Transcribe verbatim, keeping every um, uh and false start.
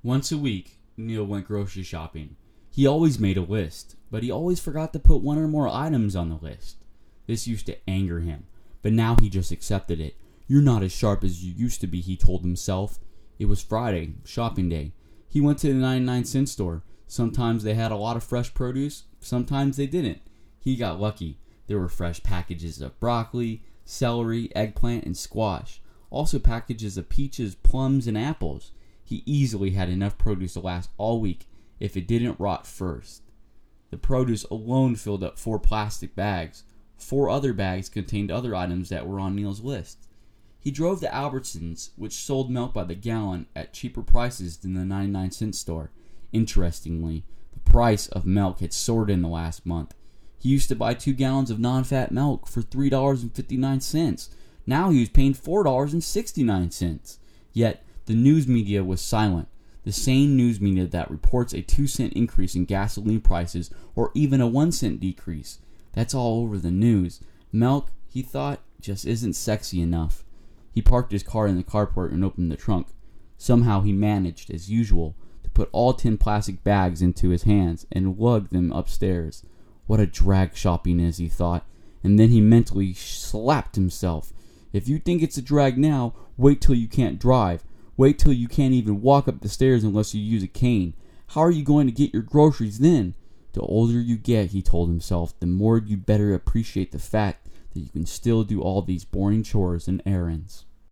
Once a week, Neil went grocery shopping. He always made a list, but he always forgot to put one or more items on the list. This used to anger him, but now he just accepted it. "You're not as sharp as you used to be," he told himself. It was Friday, shopping day. He went to the ninety-nine cent store. Sometimes they had a lot of fresh produce, sometimes they didn't. He got lucky. There were fresh packages of broccoli, celery, eggplant, and squash. Also packages of peaches, plums, and apples. He easily had enough produce to last all week if it didn't rot first. The produce alone filled up four plastic bags. Four other bags contained other items that were on Neil's list. He drove to Albertsons, which sold milk by the gallon at cheaper prices than the ninety-nine cent store. Interestingly, the price of milk had soared in the last month. He used to buy two gallons of non-fat milk for three dollars and fifty-nine cents. Now he was paying four dollars and sixty-nine cents. Yet, the news media was silent. The same news media that reports a two cent increase in gasoline prices or even a one cent decrease. That's all over the news. Milk, he thought, just isn't sexy enough. He parked his car in the carport and opened the trunk. Somehow he managed, as usual, to put all ten plastic bags into his hands and lug them upstairs. What a drag shopping is, he thought, and then he mentally slapped himself. If you think it's a drag now, wait till you can't drive. Wait till you can't even walk up the stairs unless you use a cane. How are you going to get your groceries then? The older you get, he told himself, the more you better appreciate the fact that you can still do all these boring chores and errands.